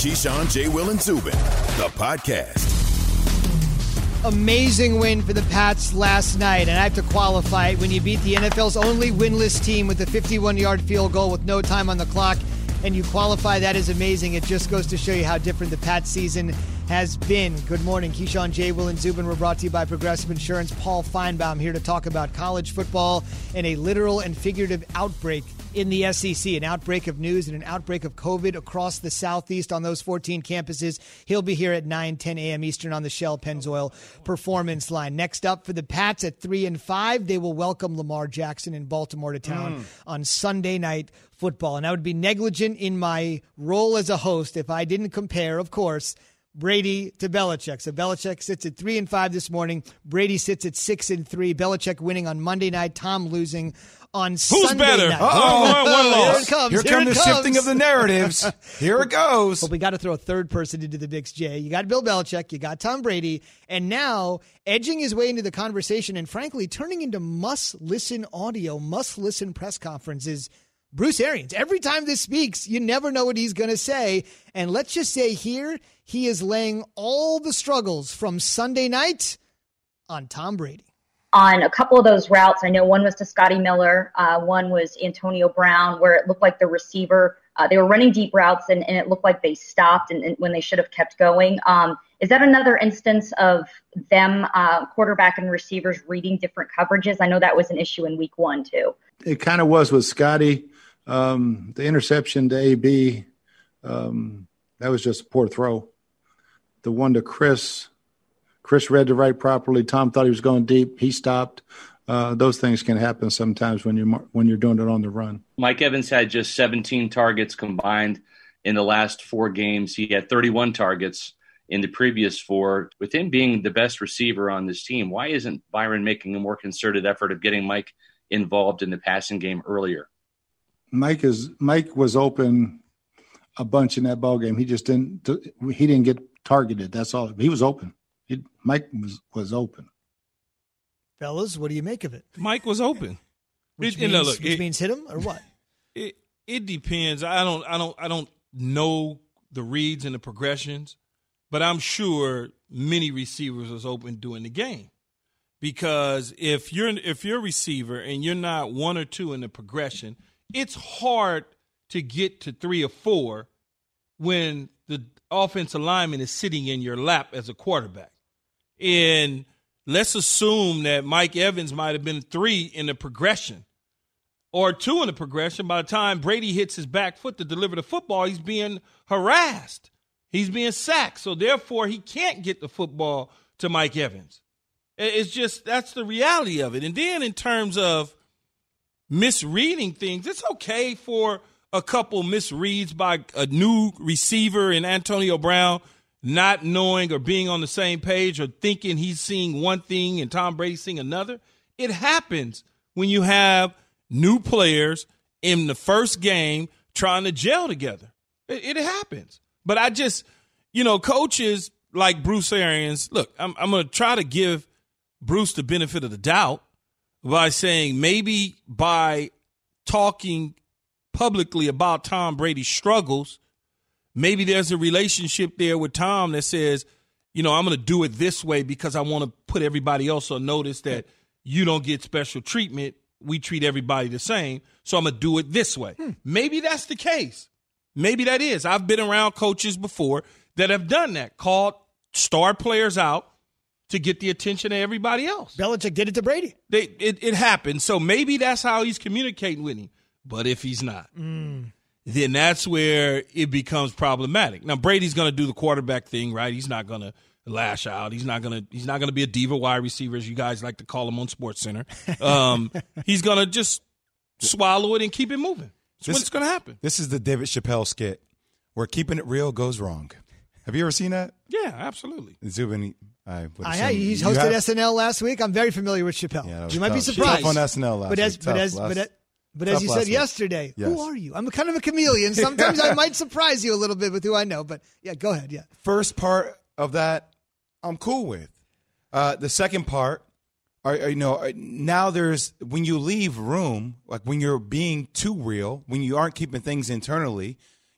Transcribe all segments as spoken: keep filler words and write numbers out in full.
Keyshawn, J. Will, and Zubin, the podcast. Amazing win for the Pats last night, and I have to qualify it. When you beat the N F L's only winless team with a fifty-one-yard field goal with no time on the clock, and you qualify, that is amazing. It just goes to show you how different the Pats season has been. Good morning. Keyshawn, J. Will, and Zubin. We're brought to you by Progressive Insurance. Paul Feinbaum here to talk about college football and a literal and figurative outbreak in the S E C, an outbreak of news and an outbreak of COVID across the Southeast on those fourteen campuses. He'll be here at nine, ten a.m. Eastern on the Shell Pennzoil Performance Line. Next up for the Pats at three and five, they will welcome Lamar Jackson in Baltimore to town mm. on Sunday Night Football. And I would be negligent in my role as a host if I didn't compare, of course, Brady to Belichick. So Belichick sits at three and five this morning. Brady sits at six and three. Belichick winning on Monday night. Tom losing on Who's Sunday better? night. Oh, one, one loss. Here it comes. Here, Here come it the comes. shifting of the narratives. Here it goes. But we got to throw a third person into the mix, Jay. You got Bill Belichick. You got Tom Brady. And now edging his way into the conversation and, frankly, turning into must-listen audio, must-listen press conferences, Bruce Arians. Every time this speaks, you never know what he's going to say. And let's just say here, he is laying all the struggles from Sunday night on Tom Brady. On a couple of those routes, I know one was to Scotty Miller, uh, one was Antonio Brown, where it looked like the receiver, uh, they were running deep routes and, and it looked like they stopped and, and when they should have kept going. Um, is that another instance of them, uh, quarterback and receivers reading different coverages? I know that was an issue in week one, too. It kind of was with Scotty. Um, the interception to A B, um, that was just a poor throw. The one to Chris, Chris read the right properly. Tom thought he was going deep. He stopped. Uh, those things can happen sometimes when you're when you're doing it on the run. Mike Evans had just seventeen targets combined in the last four games. He had thirty-one targets in the previous four. With him being the best receiver on this team, why isn't Byron making a more concerted effort of getting Mike involved in the passing game earlier? Mike is Mike was open a bunch in that ball game. He just didn't he didn't get targeted. That's all. He was open. He, Mike was, was open. Fellas, what do you make of it? Mike was open. Which, it, means, no, look, which it, means hit him or what? It it depends. I don't I don't I don't know the reads and the progressions, but I'm sure many receivers was open during the game. Because if you're if you're a receiver and you're not one or two in the progression, it's hard to get to three or four when the offensive lineman is sitting in your lap as a quarterback. And let's assume that Mike Evans might have been three in the progression or two in the progression. By the time Brady hits his back foot to deliver the football, he's being harassed. He's being sacked. So, therefore, he can't get the football to Mike Evans. It's just that's the reality of it. And then in terms of misreading things, it's okay for a couple misreads by a new receiver in Antonio Brown not knowing or being on the same page or thinking he's seeing one thing and Tom Brady's seeing another. It happens when you have new players in the first game trying to gel together. It, it happens. But I just, you know, coaches like Bruce Arians, look, I'm, I'm going to try to give Bruce the benefit of the doubt by saying maybe by talking publicly about Tom Brady's struggles, maybe there's a relationship there with Tom that says, you know, I'm going to do it this way because I want to put everybody else on notice that you don't get special treatment. We treat everybody the same, so I'm going to do it this way. Hmm. Maybe that's the case. Maybe that is. I've been around coaches before that have done that, called star players out to get the attention of everybody else. Belichick did it to Brady. They, it, it happened. So maybe that's how he's communicating with him. But if he's not, mm. then that's where it becomes problematic. Now, Brady's going to do the quarterback thing, right? He's not going to lash out. He's not going to he's not going to be a diva wide receiver, as you guys like to call him on SportsCenter. Um, he's going to just swallow it and keep it moving. That's this, what's going to happen. This is the David Chappelle skit where keeping it real goes wrong. Have you ever seen that? Yeah, absolutely. Zubin, I would I, I, he's hosted have, S N L last week. I'm very familiar with Chappelle. Yeah, you might tough. be surprised. Tough on S N L last but as, week. But tough as, last, but as, but as you said week. yesterday, yes. Who are you? I'm kind of a chameleon. Sometimes I might surprise you a little bit with who I know. But, yeah, go ahead, yeah. First part of that, I'm cool with. Uh, the second part, are, are, you know, now there's, when you leave room, like when you're being too real, when you aren't keeping things internally,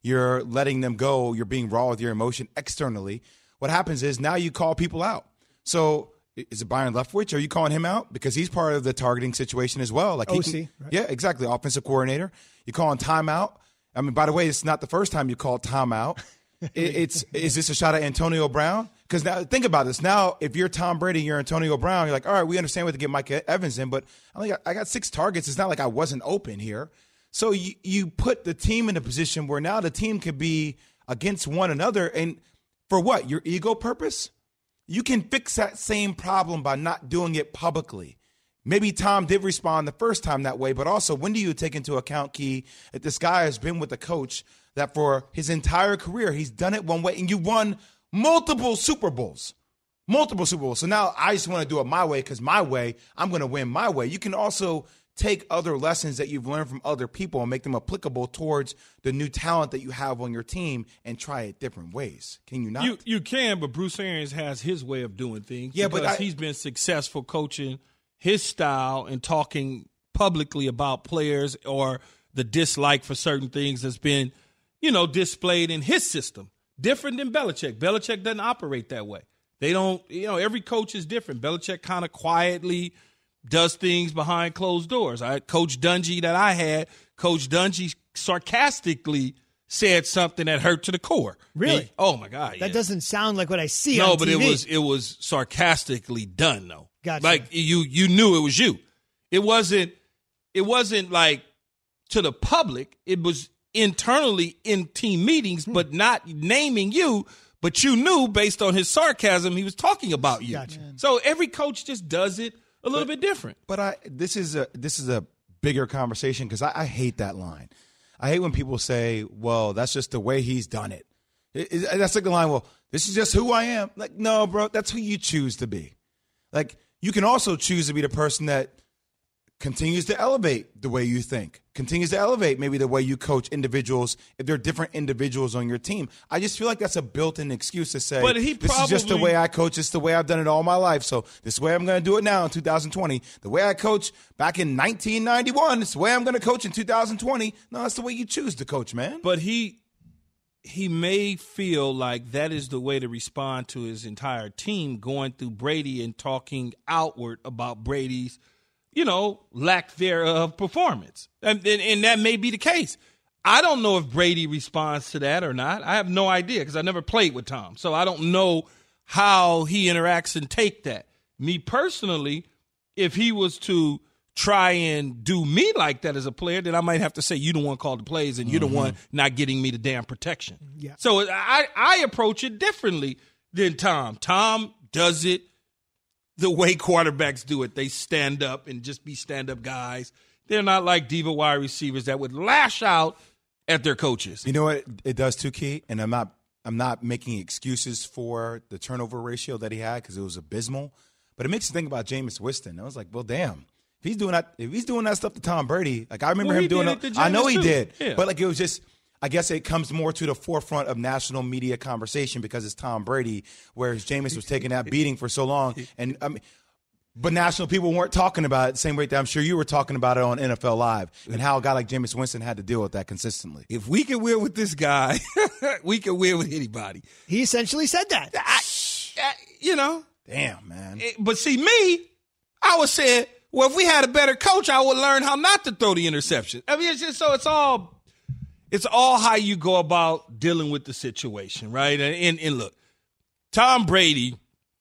you're letting them go, you're being raw with your emotion externally, what happens is now you call people out. So is it Byron Leftwich? Are you calling him out? Because he's part of the targeting situation as well. Like he O can, C. Right. Yeah, exactly. Offensive coordinator. You calling timeout. I mean, by the way, it's not the first time you called timeout. it, it's Is this a shot at Antonio Brown? Because now think about this. Now, if you're Tom Brady, you're Antonio Brown, you're like, all right, we understand we have to get Mike Evans in, but I only got, I got six targets. It's not like I wasn't open here. So you, you put the team in a position where now the team could be against one another. And for what? Your ego purpose? You can fix that same problem by not doing it publicly. Maybe Tom did respond the first time that way, but also when do you take into account, Key, that this guy has been with a coach that for his entire career, he's done it one way, and you won multiple Super Bowls, multiple Super Bowls. So now I just want to do it my way because my way, I'm going to win my way. You can also take other lessons that you've learned from other people and make them applicable towards the new talent that you have on your team and try it different ways. Can you not? You you can, but Bruce Arians has his way of doing things. Yeah, because but I, he's been successful coaching his style and talking publicly about players or the dislike for certain things that's been, you know, displayed in his system. Different than Belichick. Belichick doesn't operate that way. They don't, you know, every coach is different. Belichick kind of quietly does things behind closed doors. I Coach Dungy that I had, Coach Dungy sarcastically said something that hurt to the core. Really? He, oh my God! That yeah. doesn't sound like what I see. No, on but T V. it was it was sarcastically done though. Gotcha. Like you you knew it was you. It wasn't it wasn't like to the public. It was internally in team meetings, hmm. but not naming you. But you knew based on his sarcasm he was talking about you. Gotcha. So every coach just does it a little but, bit different. But I this is a this is a bigger conversation because I, I hate that line. I hate when people say, well, that's just the way he's done it. It, it. That's like the line, well, this is just who I am. Like, no, bro, that's who you choose to be. Like, you can also choose to be the person that continues to elevate the way you think, continues to elevate maybe the way you coach individuals if there are different individuals on your team. I just feel like that's a built-in excuse to say, but he this probably, is just the way I coach. It's the way I've done it all my life. So this is the way I'm going to do it now in two thousand twenty. The way I coach back in nineteen ninety-one, it's the way I'm going to coach in two thousand twenty. No, that's the way you choose to coach, man. But he he may feel like that is the way to respond to his entire team going through Brady and talking outward about Brady's, you know, lack thereof performance. And, and, and that may be the case. I don't know if Brady responds to that or not. I have no idea because I never played with Tom. So I don't know how he interacts and take that. Me personally, if he was to try and do me like that as a player, then I might have to say, you the one called the plays and you're mm-hmm. the one not getting me the damn protection. Yeah. So I, I approach it differently than Tom. Tom does it the way quarterbacks do it. They stand up and just be stand-up guys. They're not like diva wide receivers that would lash out at their coaches. You know what it does too, Key? And I'm not I'm not making excuses for the turnover ratio that he had because it was abysmal. But it makes you think about Jameis Winston. I was like, well, damn. If he's doing that, if he's doing that stuff to Tom Brady, like I remember well, him doing it. I know he too. did. Yeah. But like it was just I guess it comes more to the forefront of national media conversation because it's Tom Brady, whereas Jameis was taking that beating for so long. And I mean, but national people weren't talking about it the same way that I'm sure you were talking about it on N F L Live and how a guy like Jameis Winston had to deal with that consistently. If we can win with this guy, we can win with anybody. He essentially said that. I, I, you know. Damn, man. It, but see, me, I was saying, well, if we had a better coach, I would learn how not to throw the interception. I mean, it's just so it's all it's all how you go about dealing with the situation, right? And, and, and look, Tom Brady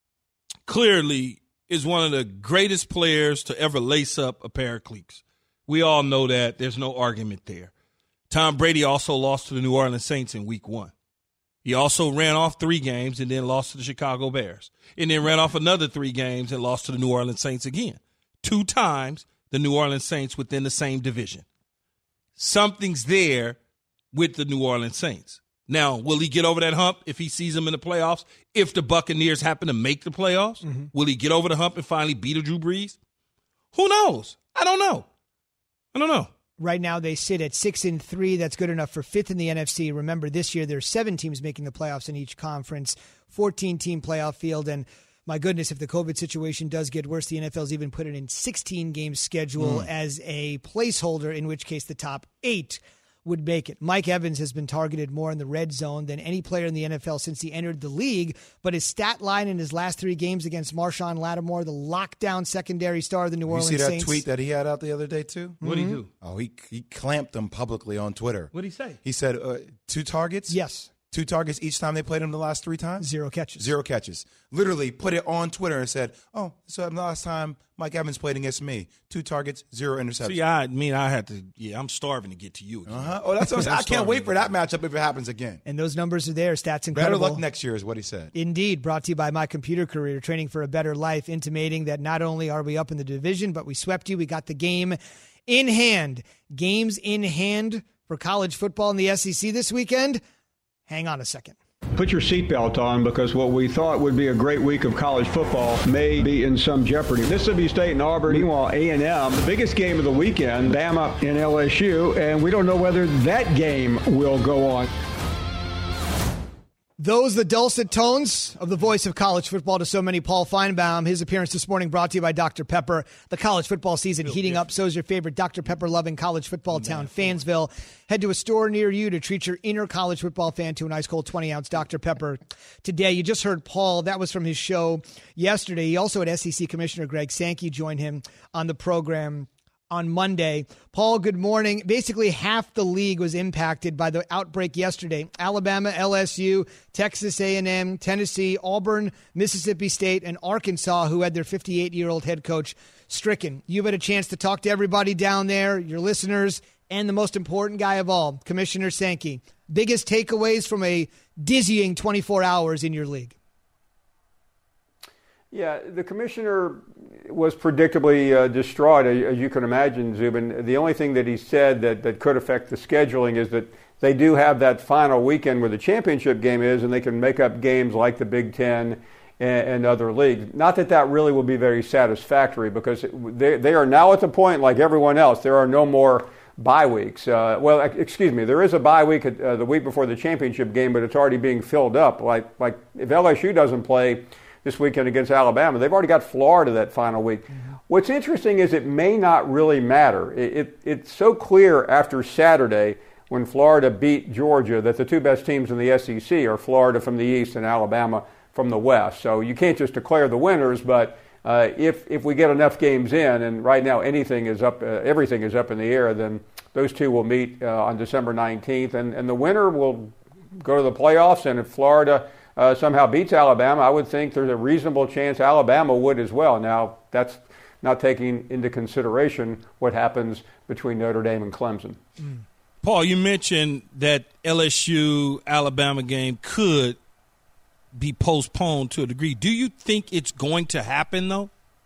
clearly is one of the greatest players to ever lace up a pair of cleats. We all know that. There's no argument there. Tom Brady also lost to the New Orleans Saints in week one. He also ran off three games and then lost to the Chicago Bears. And then ran off another three games and lost to the New Orleans Saints again. Two times the New Orleans Saints within the same division. Something's there with the New Orleans Saints. Now, will he get over that hump if he sees them in the playoffs? If the Buccaneers happen to make the playoffs, mm-hmm. will he get over the hump and finally beat a Drew Brees? Who knows? I don't know. I don't know. Right now they sit at six and three. That's good enough for fifth in the N F C. Remember, this year there's seven teams making the playoffs in each conference, fourteen-team playoff field. And my goodness, if the COVID situation does get worse, the N F L's even put it in sixteen-game schedule mm. as a placeholder, in which case the top eight would make it. Mike Evans has been targeted more in the red zone than any player in the N F L since he entered the league, but his stat line in his last three games against Marshawn Lattimore, the lockdown secondary star of the New Orleans Saints. You see that Saints. tweet that he had out the other day, too? What'd he do? Oh, he he clamped them publicly on Twitter. What'd he say? He said uh, two targets? Yes. Two targets each time they played him the last three times? Zero catches. Zero catches. Literally put it on Twitter and said, oh, so the last time Mike Evans played against me. Two targets, zero interceptions. See, I mean, I had to, yeah, I'm starving to get to you again. Uh-huh. Oh, that's what I'm saying. I can't wait for that matchup if it happens again. And those numbers are there. Stats Better incredible. luck next year is what he said. Indeed. Brought to you by My Computer Career, training for a better life, intimating that not only are we up in the division, but we swept you. We got the game in hand. Games in hand for college football in the S E C this weekend. Hang on a second. Put your seatbelt on, because what we thought would be a great week of college football may be in some jeopardy. Mississippi State and Auburn, meanwhile A and M, the biggest game of the weekend, Bama and L S U, and we don't know whether that game will go on. Those the dulcet tones of the voice of college football to so many, Paul Feinbaum. His appearance this morning brought to you by Doctor Pepper. The college football season heating up. So is your favorite Doctor Pepper-loving college football town, Fansville. Head to a store near you to treat your inner college football fan to an ice-cold twenty-ounce Doctor Pepper today. You just heard Paul. That was from his show yesterday. He also had S E C Commissioner Greg Sankey join him on the program on Monday. Paul, good morning. Basically, half the league was impacted by the outbreak yesterday. Alabama, L S U, Texas A and M, Tennessee, Auburn, Mississippi State, and Arkansas, who had their fifty-eight-year-old head coach stricken. You've had a chance to talk to everybody down there, your listeners, and the most important guy of all, Commissioner Sankey. Biggest takeaways from a dizzying twenty-four hours in your league? Yeah, the commissioner was predictably uh, distraught, as you can imagine, Zubin. The only thing that he said that, that could affect the scheduling is that they do have that final weekend where the championship game is, and they can make up games like the Big Ten and, and other leagues. Not that that really will be very satisfactory, because they, they are now at the point, like everyone else, there are no more bye weeks. Uh, well, excuse me, there is a bye week uh, the week before the championship game, but it's already being filled up. Like, like if L S U doesn't play this weekend against Alabama, they've already got Florida that final week. Mm-hmm. What's interesting is it may not really matter. It, it, it's so clear after Saturday, when Florida beat Georgia, that the two best teams in the S E C are Florida from the East and Alabama from the West. So you can't just declare the winners, but uh, if if we get enough games in, and right now anything is up, uh, everything is up in the air, then those two will meet uh, on December nineteenth, and, and the winner will go to the playoffs. And if Florida Uh, somehow beats Alabama, I would think there's a reasonable chance Alabama would as well. Now, that's not taking into consideration what happens between Notre Dame and Clemson. Mm. Paul, you mentioned that L S U-Alabama game could be postponed to a degree. Do you think it's going to happen, though?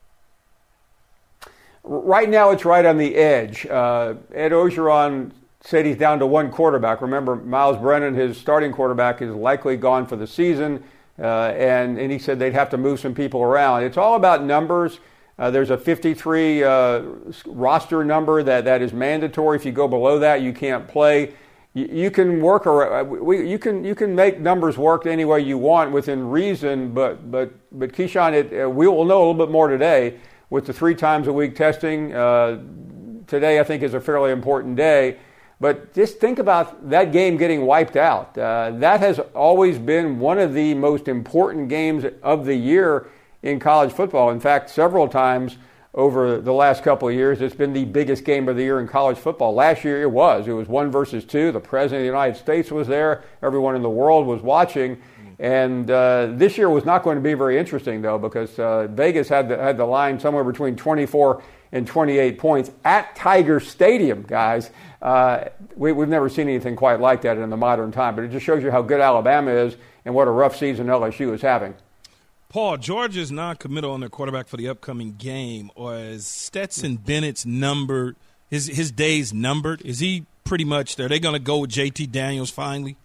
Right now, it's right on the edge. Uh, Ed Orgeron said he's down to one quarterback. Remember, Miles Brennan, his starting quarterback, is likely gone for the season, uh, and, and he said they'd have to move some people around. It's all about numbers. Uh, there's a fifty-three uh, roster number that, that is mandatory. If you go below that, you can't play. You, you can work around, we, you can you can make numbers work any way you want within reason, but but but Keyshawn, it, uh, we will know a little bit more today with the three times a week testing. Uh, today, I think, is a fairly important day. But just think about that game getting wiped out. Uh, that has always been one of the most important games of the year in college football. In fact, several times over the last couple of years, it's been the biggest game of the year in college football. Last year it was. It was one versus two. The President of the United States was there. Everyone in the world was watching. And uh, this year was not going to be very interesting, though, because uh, Vegas had the, had the line somewhere between twenty-four and twenty-eight points at Tiger Stadium, guys. Uh, we, we've never seen anything quite like that in the modern time, but it just shows you how good Alabama is and what a rough season L S U is having. Paul, Georgia's non-committal on their quarterback for the upcoming game, or is Stetson Bennett's numbered, his, his days numbered? Is he pretty much there? Are they going to go with J T Daniels finally?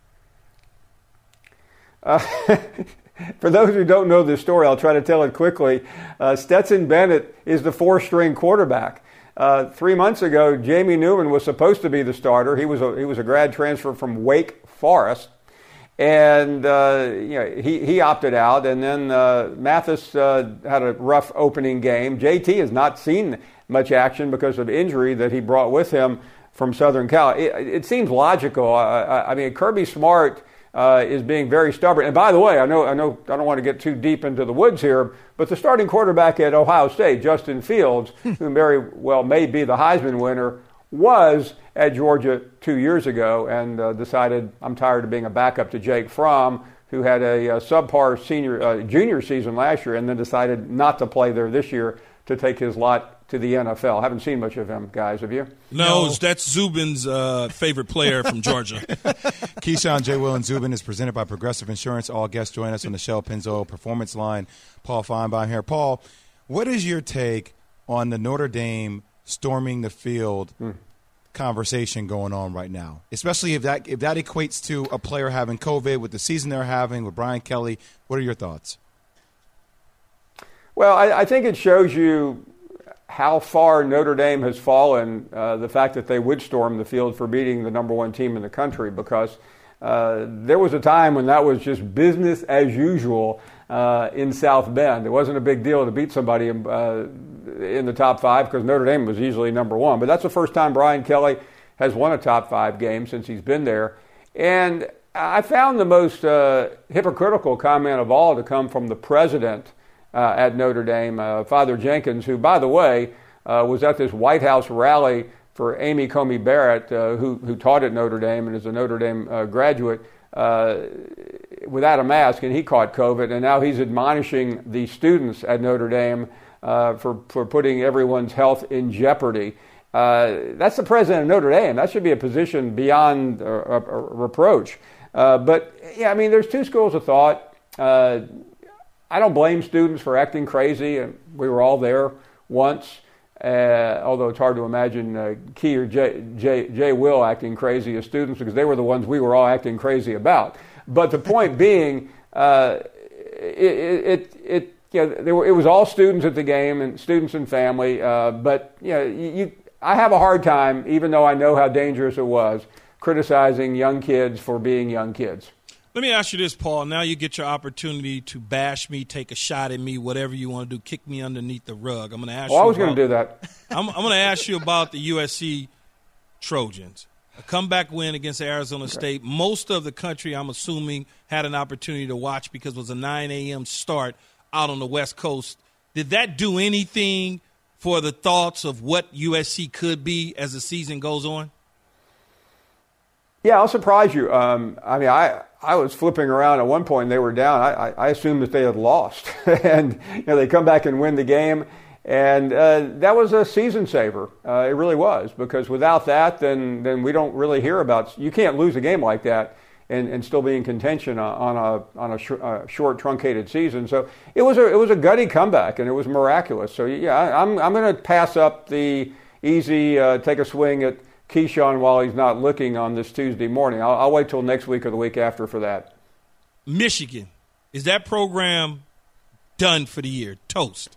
Uh, for those who don't know this story, I'll try to tell it quickly. Uh, Stetson Bennett is the four-string quarterback. Uh, three months ago, Jamie Newman was supposed to be the starter. He was a, he was a grad transfer from Wake Forest, and uh, you know, he he opted out. And then uh, Mathis uh, had a rough opening game. J T has not seen much action because of injury that he brought with him from Southern Cal. It, it seems logical. I, I, I mean, Kirby Smart uh, is being very stubborn. And by the way, I know, I know, I don't want to get too deep into the woods here, but the starting quarterback at Ohio State, Justin Fields, who very well may be the Heisman winner, was at Georgia two years ago and uh, decided, I'm tired of being a backup to Jake Fromm, who had a, a subpar senior uh, junior season last year and then decided not to play there this year to take his lot to the N F L. Haven't seen much of him, guys, have you? No, no. That's Zubin's uh, favorite player from Georgia. Keyshawn, J. Will, and Zubin is presented by Progressive Insurance. All guests join us on the Shell Pennzoil Performance Line. Paul Feinbaum here. Paul, what is your take on the Notre Dame storming the field mm. conversation going on right now, especially if that if that equates to a player having COVID with the season they're having with Brian Kelly? What are your thoughts? Well, I, I think it shows you how far Notre Dame has fallen, uh, the fact that they would storm the field for beating the number one team in the country, because uh, there was a time when that was just business as usual uh, in South Bend. It wasn't a big deal to beat somebody in, uh, in the top five because Notre Dame was easily number one. But that's the first time Brian Kelly has won a top five game since he's been there. And I found the most uh, hypocritical comment of all to come from the president Uh, at Notre Dame, uh, Father Jenkins, who, by the way, uh, was at this White House rally for Amy Comey Barrett, uh, who, who taught at Notre Dame and is a Notre Dame uh, graduate, uh, without a mask, and he caught COVID, and now he's admonishing the students at Notre Dame uh, for, for putting everyone's health in jeopardy. Uh, that's the president of Notre Dame. That should be a position beyond uh, a, a reproach. Uh, but, yeah, I mean, there's two schools of thought. Uh, I don't blame students for acting crazy. We were all there once, uh, although it's hard to imagine uh, Key or Jay, Jay, Jay Will acting crazy as students because they were the ones we were all acting crazy about. But the point being, uh, it, it, it, you know, there were, it was all students at the game and students and family. Uh, but you know, you, I have a hard time, even though I know how dangerous it was, criticizing young kids for being young kids. Let me ask you this, Paul. Now you get your opportunity to bash me, take a shot at me, whatever you want to do, kick me underneath the rug. I'm going to ask oh, you. I was going to do that. I'm, I'm going to ask you about the U S C Trojans. A comeback win against Arizona okay. State. Most of the country, I'm assuming, had an opportunity to watch because it was a nine a.m. start out on the West Coast. Did that do anything for the thoughts of what U S C could be as the season goes on? Yeah, I'll surprise you. Um, I mean, I I was flipping around at one point and they were down. I, I assumed that they had lost. and you know, they come back and win the game. And uh, that was a season saver. Uh, it really was. Because without that, then then we don't really hear about – you can't lose a game like that and, and still be in contention on a on a, sh- a short, truncated season. So it was a it was a gutty comeback, and it was miraculous. So, yeah, I'm, I'm going to pass up the easy uh, take a swing at – Keyshawn while he's not looking on this Tuesday morning. I'll, I'll wait till next week or the week after for that. Michigan, is that program done for the year? Toast.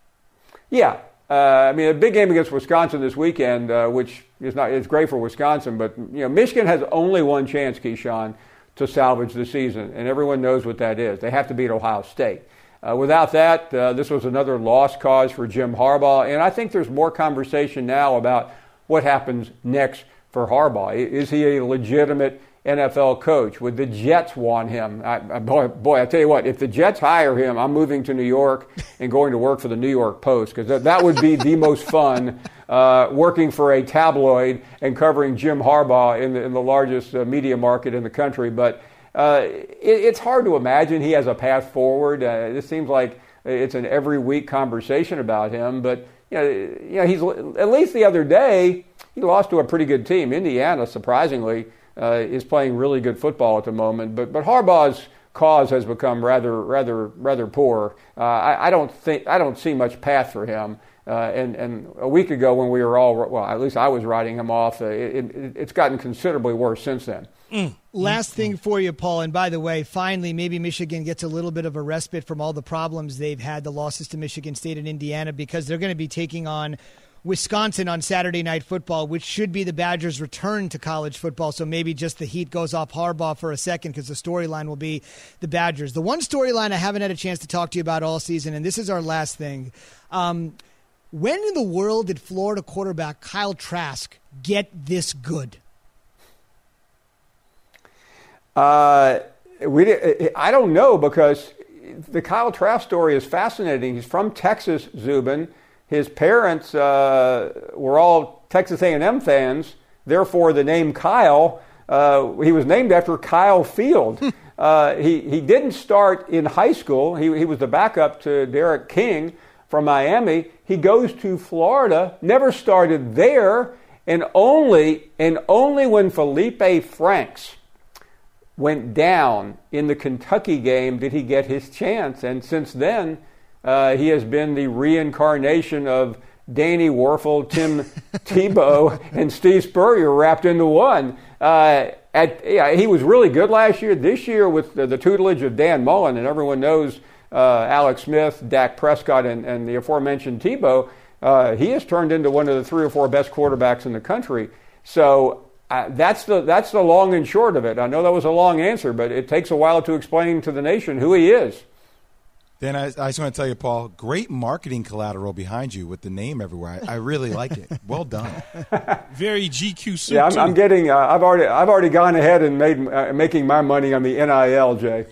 Yeah. Uh, I mean, a big game against Wisconsin this weekend, uh, which is not it's great for Wisconsin, but you know, Michigan has only one chance, Keyshawn, to salvage the season, and everyone knows what that is. They have to beat Ohio State. Uh, without that, uh, this was another lost cause for Jim Harbaugh, and I think there's more conversation now about what happens next for Harbaugh. Is he a legitimate N F L coach? Would the Jets want him? I, I, boy, boy, I tell you what, if the Jets hire him, I'm moving to New York and going to work for the New York Post because that, that would be the most fun, uh, working for a tabloid and covering Jim Harbaugh in the, in the largest uh, media market in the country. But uh, it, it's hard to imagine he has a path forward. Uh, it seems like it's an every week conversation about him, but You know, you know, he's at least the other day he lost to a pretty good team. Indiana, surprisingly, uh, is playing really good football at the moment. But but Harbaugh's cause has become rather rather rather poor. Uh, I, I don't think I don't see much path for him. Uh, and and a week ago when we were all well, at least I was writing him off. Uh, it, it, it's gotten considerably worse since then. Mm. Last thing for you, Paul, and by the way, finally, maybe Michigan gets a little bit of a respite from all the problems they've had, the losses to Michigan State and Indiana, because they're going to be taking on Wisconsin on Saturday Night Football, which should be the Badgers' return to college football. So maybe just the heat goes off Harbaugh for a second because the storyline will be the Badgers. The one storyline I haven't had a chance to talk to you about all season, and this is our last thing. Um, When in the world did Florida quarterback Kyle Trask get this good? Uh, we I don't know, because the Kyle Trask story is fascinating. He's from Texas, Zubin. His parents uh, were all Texas A and M fans. Therefore, the name Kyle, uh, he was named after Kyle Field. uh, he, he didn't start in high school. He, he was the backup to Derek King from Miami. He goes to Florida, never started there, and only and only when Felipe Franks went down in the Kentucky game did he get his chance. And since then, uh, he has been the reincarnation of Danny Werfel, Tim Tebow, and Steve Spurrier wrapped into one. Uh, at, yeah, he was really good last year. This year, with the, the tutelage of Dan Mullen, and everyone knows uh, Alex Smith, Dak Prescott, and, and the aforementioned Tebow, uh, he has turned into one of the three or four best quarterbacks in the country. So uh, that's the that's the long and short of it. I know that was a long answer, but it takes a while to explain to the nation who he is. Then I, I just want to tell you, Paul, great marketing collateral behind you with the name everywhere. I, I really like it. Well done. Very G Q suit. Yeah, I'm, I'm getting. Uh, I've already. I've already gone ahead and made uh, making my money on the N I L, Jay.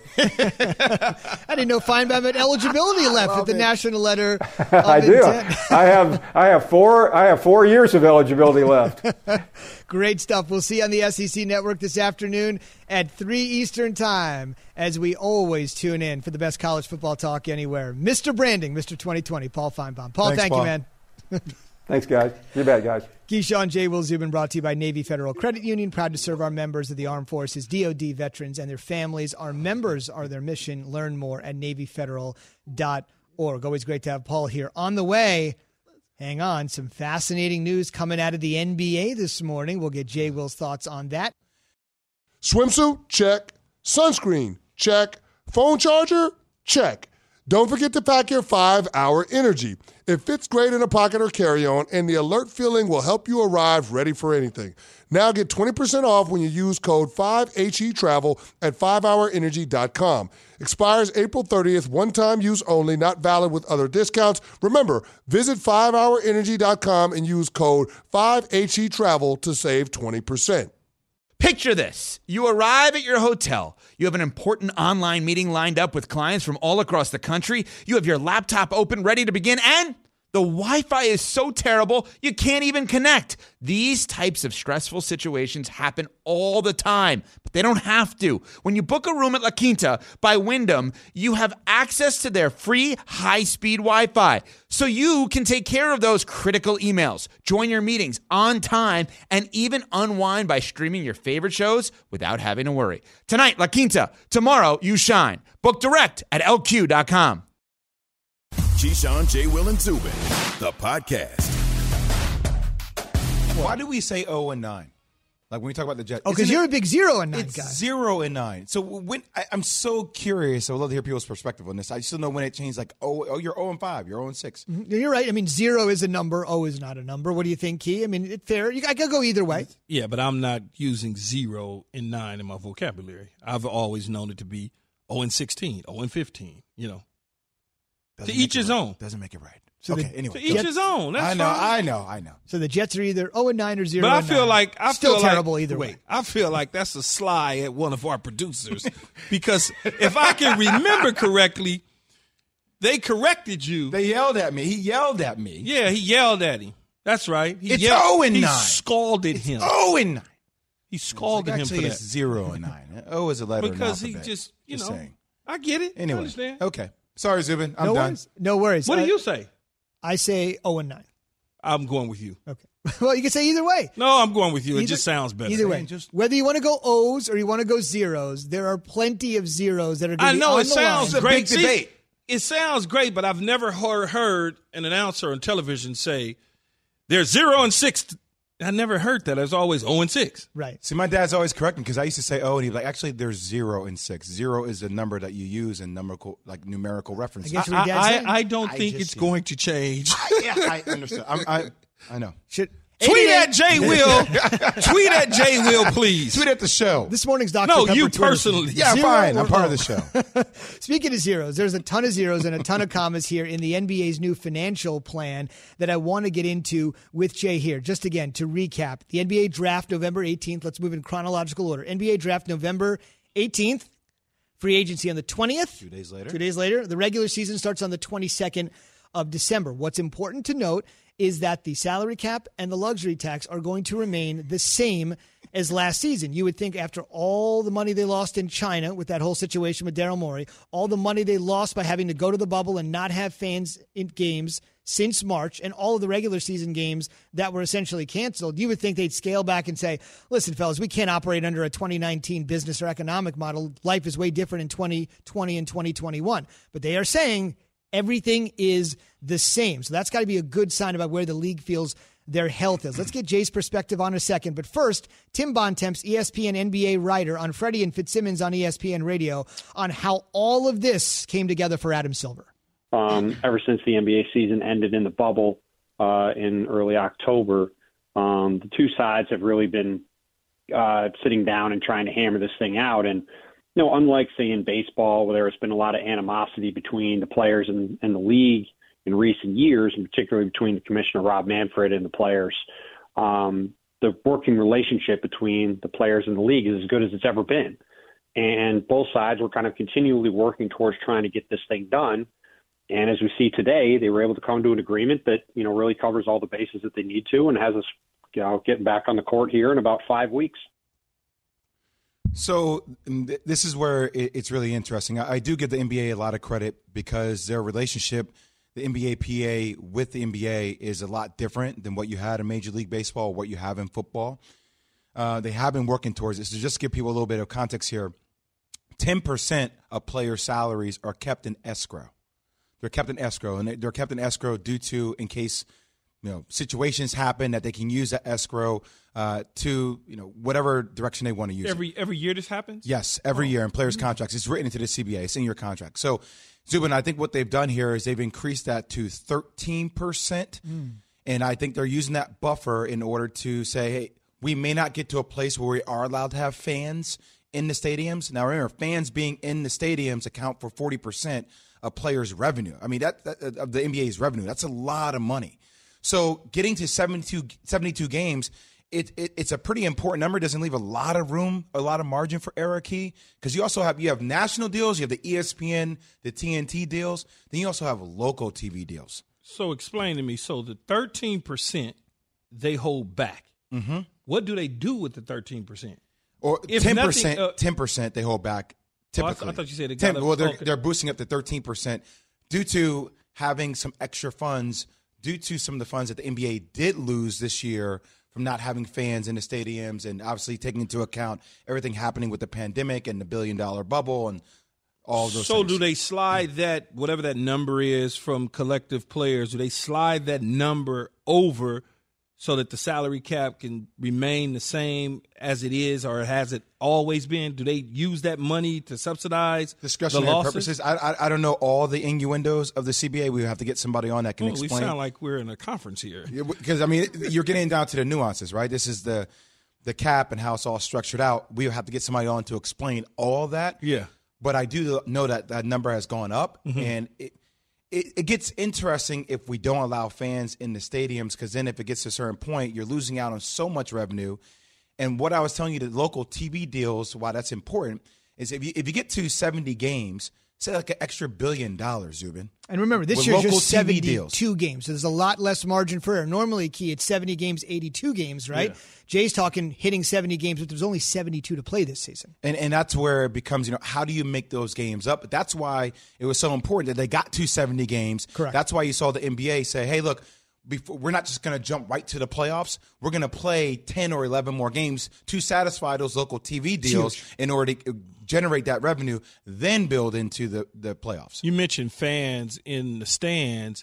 I didn't know Feinbaum had eligibility left with the national letter of I do. intent. I have. I have four. I have four years of eligibility left. Great stuff. We'll see you on the S E C Network this afternoon at three Eastern Time, as we always tune in for the best college football talk anywhere. Mister Branding, Mister twenty twenty, Paul Feinbaum. Paul, Thanks, thank Paul. you, man. Thanks, guys. You bet, guys. Keyshawn J. Will Zubin, brought to you by Navy Federal Credit Union. Proud to serve our members of the Armed Forces, D O D veterans, and their families. Our members are their mission. Learn more at navy federal dot org. Always great to have Paul here. On the way, hang on, some fascinating news coming out of the N B A this morning. We'll get J. Will's thoughts on that. Swimsuit? Check. Sunscreen? Check. Phone charger? Check. Don't forget to pack your five hour Energy. It fits great in a pocket or carry-on, and the alert feeling will help you arrive ready for anything. Now get twenty percent off when you use code five H E Travel at five hour energy dot com. Expires April thirtieth, one-time use only, not valid with other discounts. Remember, visit five hour energy dot com and use code five H E Travel to save twenty percent. Picture this. You arrive at your hotel. You have an important online meeting lined up with clients from all across the country. You have your laptop open, ready to begin, and the Wi-Fi is so terrible, you can't even connect. These types of stressful situations happen all the time, but they don't have to. When you book a room at La Quinta by Wyndham, you have access to their free high-speed Wi-Fi, so you can take care of those critical emails, join your meetings on time, and even unwind by streaming your favorite shows without having to worry. Tonight, La Quinta. Tomorrow, you shine. Book direct at L Q dot com. Keyshawn, J. Will, and Zubin, the podcast. Why do we say oh and nine? Like when we talk about the Jets. Oh, because you're a big zero and nine it's guy. Zero and nine. So when I, I'm so curious, I would love to hear people's perspective on this. I still know when it changed. Like oh, oh, you're oh and five, you're oh and six. Mm-hmm. You're right. I mean, zero is a number. O is not a number. What do you think, Key? I mean, it's fair. You, I could go either way. Yeah, but I'm not using zero and nine in my vocabulary. I've always known it to be oh and sixteen, oh and fifteen. You know. Doesn't to each his right. own. Doesn't make it right. So okay, the, anyway. To each his own. That's I know, fine. I know, I know. So the Jets are either oh and nine or zero But I and feel nine. like I Still feel terrible like, either wait, way. I feel like that's a sly at one of our producers because if I can remember correctly, they corrected you. They yelled at me. He yelled at me. Yeah, he yelled at him. That's right. He It's yelled, oh and he nine. scalded him. Oh and nine. He scalded Like, him for actually, that it's zero and nine. O is a letter. because in he alphabet. just, you Just know, saying. I get it. Anyway, I understand. okay. Sorry, Zubin. I'm no done. worries. No worries. What Uh, do you say? I say oh and nine. I'm going with you. Okay. Well, you can say either way. No, I'm going with you. It Either- just sounds better. Either way, Just- whether you want to go O's or you want to go zeros, there are plenty of zeros that are going I to be know on it the sounds line. great. big debate. See, it sounds great, but I've never heard, heard an announcer on television say there's zero and six. I never heard that. It's always zero and six. Right. See, my dad's always correcting because I used to say oh, and he'd be like, actually, there's zero and six. Zero is a number that you use in numerical, like numerical references. I guess I, what your dad I, said? I don't I think just it's see. going to change. yeah, I understand. I'm, I I know. Should Tweet at Jay Will. Tweet at Jay Will, please. Tweet at the show. This morning's Doctor No, Pepper you Twitter personally. feed. Yeah, Zero fine. or I'm part O? of the show. Speaking of zeros, there's a ton of zeros and a ton of commas here in the N B A's new financial plan that I want to get into with Jay here. Just again, to recap, the N B A draft November eighteenth. Let's move in chronological order. N B A draft November eighteenth. Free agency on the twentieth. Two days later. Two days later. The regular season starts on the twenty-second of December. What's important to note is that the salary cap and the luxury tax are going to remain the same as last season. You would think after all the money they lost in China with that whole situation with Daryl Morey, all the money they lost by having to go to the bubble and not have fans in games since March, and all of the regular season games that were essentially canceled, you would think they'd scale back and say, listen, fellas, we can't operate under a twenty nineteen business or economic model. Life is way different in twenty twenty and twenty twenty-one. But they are saying everything is the same. So that's got to be a good sign about where the league feels their health is. Let's get Jay's perspective on a second. But first, Tim Bontemps, E S P N N B A writer on Freddie and Fitzsimmons on E S P N Radio, on how all of this came together for Adam Silver. Um, ever since the N B A season ended in the bubble uh, in early October, um, the two sides have really been uh, sitting down and trying to hammer this thing out. And, you know, unlike, say, in baseball, where there's been a lot of animosity between the players and, and the league in recent years, and particularly between the commissioner, Rob Manfred, and the players, um, the working relationship between the players and the league is as good as it's ever been. And both sides were kind of continually working towards trying to get this thing done. And as we see today, they were able to come to an agreement that, you know, really covers all the bases that they need to and has us, you know, getting back on the court here in about five weeks. So th- this is where it, it's really interesting. I, I do give the N B A a lot of credit because their relationship, the N B A P A with the N B A, is a lot different than what you had in Major League Baseball or what you have in football. Uh, they have been working towards this. So just to give people a little bit of context here, ten percent of player salaries are kept in escrow. They're kept in escrow, and they're kept in escrow due to, in case, you know, situations happen, that they can use that escrow uh, to, you know, whatever direction they want to use Every it. every year this happens? Yes, every Oh. year in players' contracts. It's written into the C B A. It's in your contract. So, Zubin, I think what they've done here is they've increased that to thirteen percent, Mm. and I think they're using that buffer in order to say, hey, we may not get to a place where we are allowed to have fans in the stadiums. Now, remember, fans being in the stadiums account for forty percent of players' revenue. I mean, that, that of the N B A's revenue. That's a lot of money. So getting to seventy-two, seventy-two games, it, it it's a pretty important number. It doesn't leave a lot of room, a lot of margin for error key, because you also have you have national deals, you have the E S P N, the T N T deals, then you also have local T V deals. So explain to me. So the thirteen percent they hold back. Mm-hmm. What do they do with the thirteen percent? Or If ten nothing, percent, uh, ten percent they hold back. Oh, I th- Typically, I thought you said it ten. got up- Well, they're okay. they're boosting up to thirteen percent due to having some extra funds, due to some of the funds that the N B A did lose this year from not having fans in the stadiums, and obviously taking into account everything happening with the pandemic and the billion dollar bubble and all of those. So things. do they slide that, whatever that number is from collective players, do they slide that number over so that the salary cap can remain the same as it is, or has it always been? Do they use that money to subsidize discretionary the losses? purposes? I, I I don't know all the innuendos of the C B A. We have to get somebody on that can Oh, we explain. sound like we're in a conference here. Because I mean, you're getting down to the nuances, right? This is the the cap and how it's all structured out. We have to get somebody on to explain all that. Yeah. But I do know that that number has gone up, Mhm. and it, it it gets interesting if we don't allow fans in the stadiums, because then if it gets to a certain point, you're losing out on so much revenue. And what I was telling you, the local T V deals, why that's important, is if you if you get to seventy games, say like an extra billion dollars, Zubin. And remember, this with year's local just T V deals. seventy-two games, so there's a lot less margin for error. Normally, Key, it's seventy games, eighty-two games, right? Yeah. Jay's talking hitting seventy games, but there's only seventy-two to play this season. And and that's where it becomes, you know, how do you make those games up? But that's why it was so important that they got to seventy games. Correct. That's why you saw the N B A say, hey, look, before, we're not just going to jump right to the playoffs. We're going to play ten or eleven more games to satisfy those local T V deals Huge. in order to generate that revenue, then build into the, the playoffs. You mentioned fans in the stands.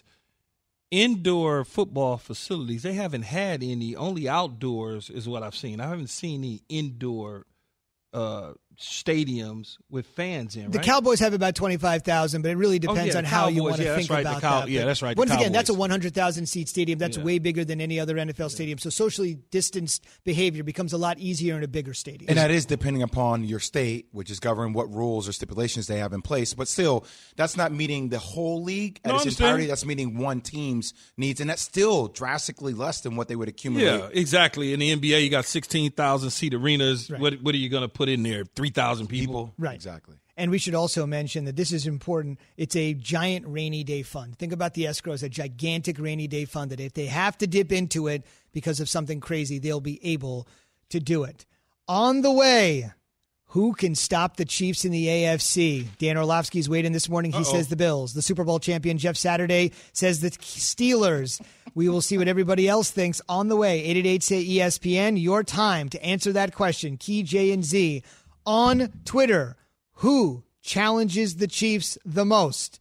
Indoor football facilities, they haven't had any. Only outdoors is what I've seen. I haven't seen any indoor uh, stadiums with fans in, right? The Cowboys have about twenty-five thousand, but it really depends oh, yeah, on how Cowboys, you want to yeah, think right, about Cow- that. Yeah, that's right. Once again, Cowboys. that's a one hundred thousand seat stadium. That's yeah. way bigger than any other N F L stadium. So socially distanced behavior becomes a lot easier in a bigger stadium. And that is depending upon your state, which is governing what rules or stipulations they have in place. But still, that's not meeting the whole league at No, its I understand. entirety. That's meeting one team's needs, and that's still drastically less than what they would accumulate. Yeah, exactly. In the N B A, you got sixteen thousand seat arenas. Right. What what are you going to put in there? three thousand people? People. Right. Exactly. And we should also mention that this is important. It's a giant rainy day fund. Think about the escrow as a gigantic rainy day fund that if they have to dip into it because of something crazy, they'll be able to do it. On the way, who can stop the Chiefs in the A F C? Dan Orlovsky's weighed in this morning. He Uh-oh. says the Bills. The Super Bowl champion Jeff Saturday says the Steelers. We will see what everybody else thinks on the way. eight eight eight say E S P N. Your time to answer that question. Key J and Z on Twitter. Who challenges the Chiefs the most?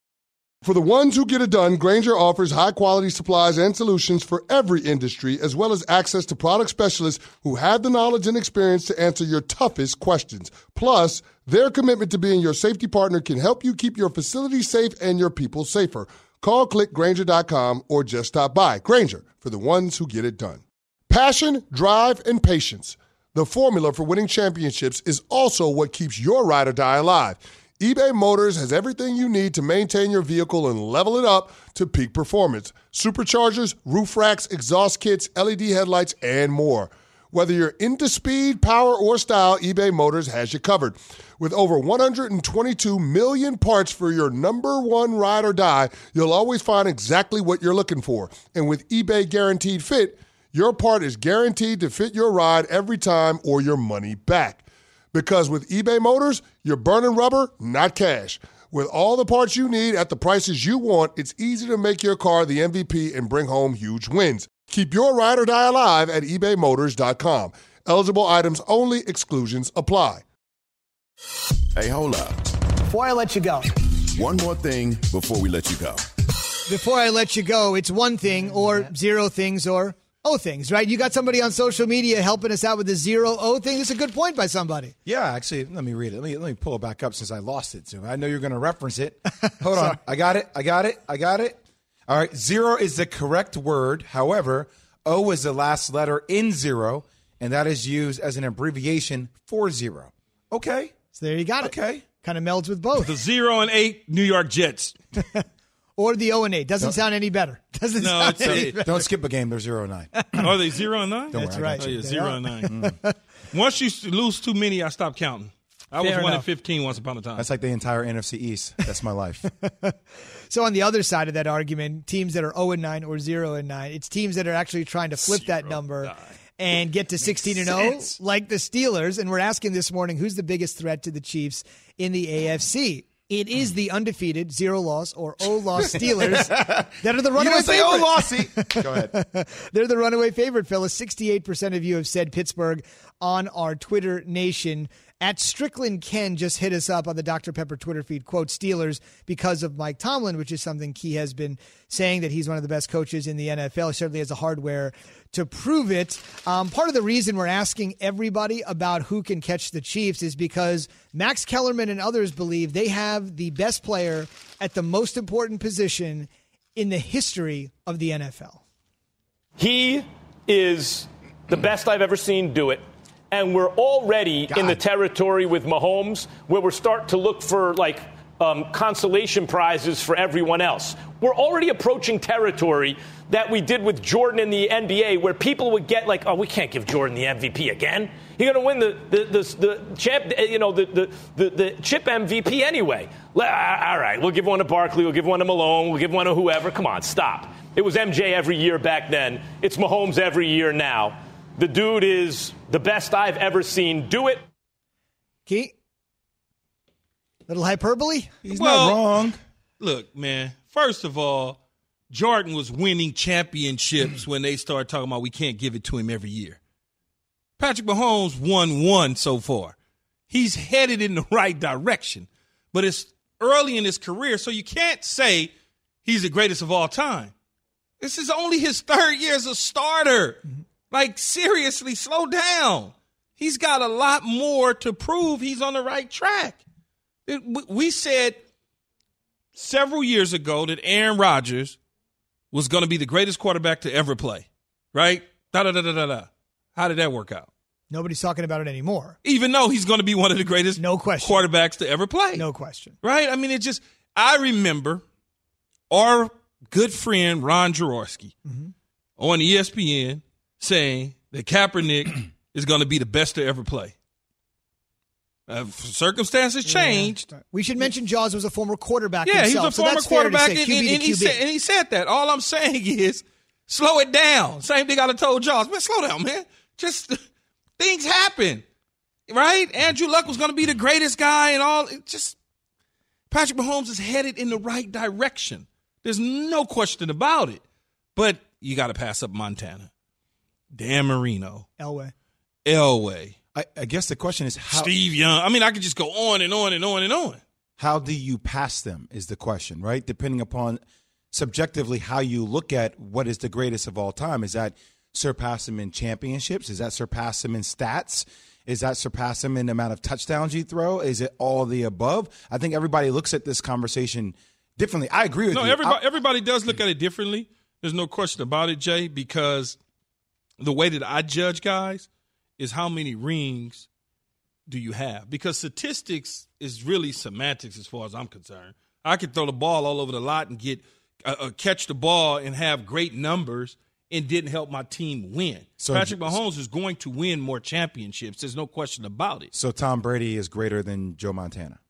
For the ones who get it done, Grainger offers high-quality supplies and solutions for every industry, as well as access to product specialists who have the knowledge and experience to answer your toughest questions. Plus, their commitment to being your safety partner can help you keep your facility safe and your people safer. Call click Grainger dot com or just stop by. Grainger, for the ones who get it done. Passion, drive, and patience. The formula for winning championships is also what keeps your ride or die alive. eBay Motors has everything you need to maintain your vehicle and level it up to peak performance. Superchargers, roof racks, exhaust kits, L E D headlights, and more. Whether you're into speed, power, or style, eBay Motors has you covered. With over one hundred twenty-two million parts for your number one ride or die, you'll always find exactly what you're looking for. And with eBay Guaranteed Fit, your part is guaranteed to fit your ride every time or your money back. Because with eBay Motors, you're burning rubber, not cash. With all the parts you need at the prices you want, it's easy to make your car the M V P and bring home huge wins. Keep your ride or die alive at ebay motors dot com. Eligible items only. Exclusions apply. Hey, hold up. Before I let you go. One more thing before we let you go. Before I let you go, it's one thing or zero things or O things, right? You got somebody on social media helping us out with the zero O thing. This is a good point by somebody. Yeah, actually, let me read it. Let me let me pull it back up since I lost it. So I know you're going to reference it. Hold on. I got it. I got it. I got it. All right. Zero is the correct word. However, O is the last letter in zero, and that is used as an abbreviation for zero. Okay. So there you got it. Okay. Kind of melds with both. The zero and eight New York Jets. Or the O and eight. Doesn't sound any better. Doesn't No, sound it's any eight. better. Don't skip a game. They're zero and nine. Are they zero and nine? Don't That's worry, I right. got Oh, you. yeah, They zero are. and nine. Once you lose too many, I stop counting. I was Fair one enough. in fifteen once upon a time. That's like the entire N F C East. That's my life. So on the other side of that argument, teams that are zero and nine or zero and nine, it's teams that are actually trying to flip that number and get to sixteen and zero, like the Steelers. And we're asking this morning, who's the biggest threat to the Chiefs in the A F C? It is the undefeated zero loss or O loss Steelers that are the You runaway didn't say favorite. oh, lossy. Go ahead. They're the runaway favorite, fellas. sixty-eight percent of you have said Pittsburgh on our Twitter nation. At Strickland Ken just hit us up on the Doctor Pepper Twitter feed, quote, Steelers because of Mike Tomlin, which is something Key has been saying that he's one of the best coaches in the N F L. He certainly has the hardware to prove it. Um, part of the reason we're asking everybody about who can catch the Chiefs is because Max Kellerman and others believe they have the best player at the most important position in the history of the N F L. He is the best I've ever seen do it. And we're already God. in the territory with Mahomes where we're starting to look for, like, um, consolation prizes for everyone else. We're already approaching territory that we did with Jordan in the N B A where people would get like, oh, we can't give Jordan the M V P again. You're going to win the the the, the champ, you know, the, the, the, the chip M V P anyway. All right, we'll give one to Barkley, we'll give one to Malone, we'll give one to whoever. Come on, stop. It was M J every year back then. It's Mahomes every year now. The dude is the best I've ever seen do it. Key? Little hyperbole? He's Well, not wrong. Look, man, first of all, Jordan was winning championships when they started talking about we can't give it to him every year. Patrick Mahomes won one so far. He's headed in the right direction, but it's early in his career, so you can't say he's the greatest of all time. This is only his third year as a starter. Like, seriously, slow down. He's got a lot more to prove he's on the right track. It, we said several years ago that Aaron Rodgers was going to be the greatest quarterback to ever play, right? Da da da da da da. How did that work out? Nobody's talking about it anymore. Even though he's going to be one of the greatest no question. quarterbacks to ever play. No question. Right? I mean, it just – I remember our good friend Ron Jaworski mm-hmm. on E S P N saying that Kaepernick is going to be the best to ever play. Uh, circumstances changed. Yeah. We should mention Jaws was a former quarterback yeah, himself. he's a so former that's quarterback, fair to say, and, Q B and, to he Q B. said, and he said that. All I'm saying is slow it down. Same thing I done told Jaws. Man, slow down, man. Just things happen, right? Andrew Luck was going to be the greatest guy and all. It just Patrick Mahomes is headed in the right direction. There's no question about it. But you got to pass up Montana, Dan Marino, Elway, Elway. I, I guess the question is how Steve Young. I mean, I could just go on and on and on and on. How do you pass them is the question, right? Depending upon subjectively how you look at what is the greatest of all time. Is that surpass them in championships? Is that surpass them in stats? Is that surpass them in the amount of touchdowns you throw? Is it all of the above? I think everybody looks at this conversation differently. I agree with no, you. No, everybody, I, everybody does look at it differently. There's no question about it, Jay, because the way that I judge guys is how many rings do you have? Because statistics is really semantics as far as I'm concerned. I could throw the ball all over the lot and get uh, uh, catch the ball and have great numbers and didn't help my team win. So Patrick Mahomes is going to win more championships. There's no question about it. So Tom Brady is greater than Joe Montana?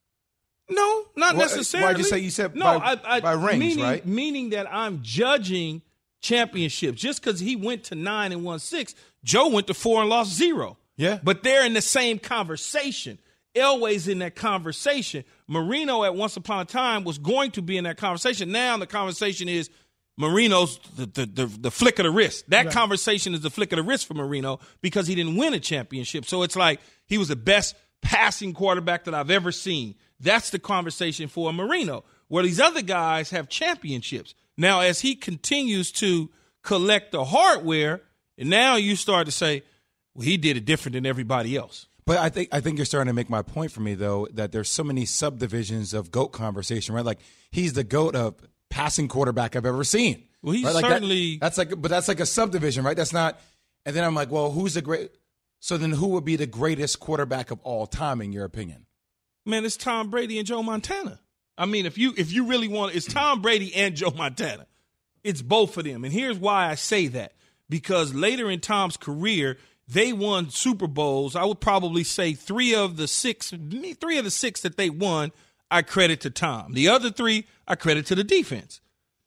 No, not well, necessarily. Why'd you say you said no, by, I, I, by rings, meaning, right? Meaning that I'm judging championships. Just because he went to nine and won six, Joe went to four and lost zero. Yeah. But they're in the same conversation. Elway's in that conversation. Marino at once upon a time was going to be in that conversation. Now the conversation is Marino's the the, the, the flick of the wrist. That right. conversation is the flick of the wrist for Marino because he didn't win a championship. So it's like he was the best passing quarterback that I've ever seen. That's the conversation for Marino, where these other guys have championships. Now, as he continues to collect the hardware, and now you start to say, well, he did it different than everybody else. But I think I think you're starting to make my point for me, though, that there's so many subdivisions of GOAT conversation, right? Like, he's the GOAT of passing quarterback I've ever seen. Well, he's right? like certainly that, that's like, but that's like a subdivision, right? That's not. And then I'm like, well, who's the great? So then, who would be the greatest quarterback of all time, in your opinion? Man, it's Tom Brady and Joe Montana. I mean, if you if you really want, it's Tom Brady and Joe Montana. It's both of them, and here's why I say that: because later in Tom's career, they won Super Bowls. I would probably say three of the six, three of the six that they won, I credit to Tom. The other three, I credit to the defense.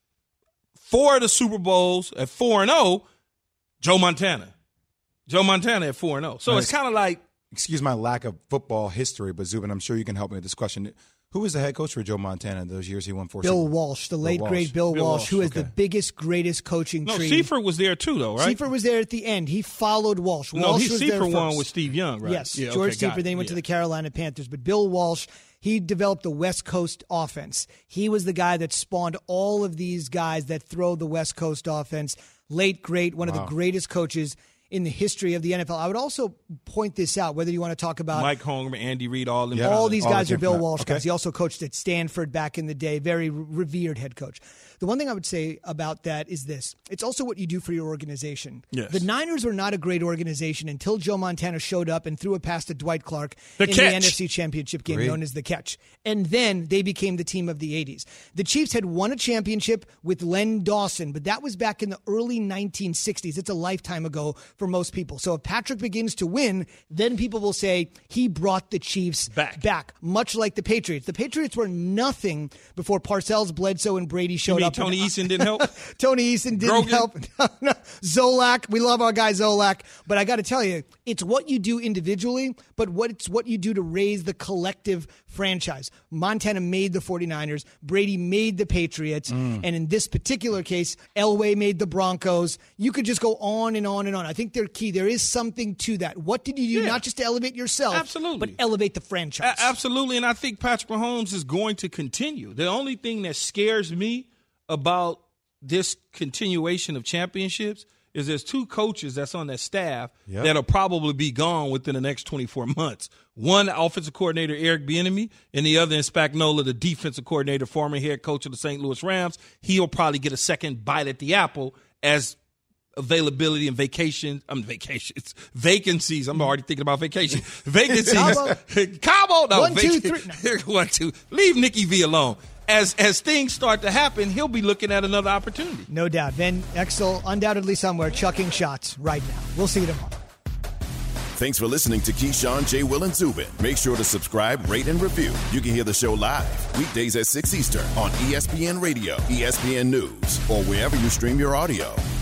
Four of the Super Bowls at four and zero, Joe Montana. Joe Montana at four and zero. So right. It's kind of like. Excuse my lack of football history, but Zubin, I'm sure you can help me with this question. Who was the head coach for Joe Montana those years he won four? Bill Super Walsh, the late Bill great Walsh. Bill, Bill Walsh, Walsh, who has okay. the biggest, greatest coaching No, tree. Seifert was there too, though, right? Seifert was there at the end. He followed Walsh. No, Walsh he was Seifert there won first. with Steve Young, right? Yes, yeah, George okay, Seifert. Then he went yeah. to the Carolina Panthers. But Bill Walsh, he developed the West Coast offense. He was the guy that spawned all of these guys that throw the West Coast offense. Late, great, one Wow. of the greatest coaches in the history of the N F L. I would also point this out, whether you want to talk about Mike Holmgren, Andy Reid, all them. Yeah. all guys. these All guys the are Bill different- Walsh okay. guys. He also coached at Stanford back in the day, very re- revered head coach. The one thing I would say about that is this. It's also what you do for your organization. Yes. The Niners were not a great organization until Joe Montana showed up and threw a pass to Dwight Clark The in catch. the N F C Championship game Great. known as the catch. And then they became the team of the eighties. The Chiefs had won a championship with Len Dawson, but that was back in the early nineteen sixties. It's a lifetime ago for most people. So if Patrick begins to win, then people will say he brought the Chiefs Back. back, much like the Patriots. The Patriots were nothing before Parcells, Bledsoe, and Brady showed You mean up. Tony Eason didn't help? Tony Eason didn't Grogan? help. No, Zolak, we love our guy Zolak, but I got to tell you, it's what you do individually, but what it's what you do to raise the collective franchise. Montana made the 49ers, Brady made the Patriots, Mm. and in this particular case, Elway made the Broncos. You could just go on and on and on. I think they're key. There is something to that. What did you do, Yeah. not just to elevate yourself, Absolutely. but elevate the franchise? A- absolutely, and I think Patrick Mahomes is going to continue. The only thing that scares me about this continuation of championships is there's two coaches that's on that staff Yep. that'll probably be gone within the next twenty-four months. One, offensive coordinator Eric Bieniemy, and the other in Spagnuolo, the defensive coordinator, former head coach of the Saint Louis Rams. He'll probably get a second bite at the apple as availability and vacation. I'm mean, vacations, vacancies. I'm already thinking about vacation. Vacancies. Cabo. Cabo. No, One, two, vac- three. No. One, two. Leave Nicky V alone. As as things start to happen, he'll be looking at another opportunity. No doubt. Van Exel undoubtedly somewhere chucking shots right now. We'll see you tomorrow. Thanks for listening to Keyshawn, J. Will, and Zubin. Make sure to subscribe, rate, and review. You can hear the show live weekdays at six Eastern on E S P N Radio, E S P N News, or wherever you stream your audio.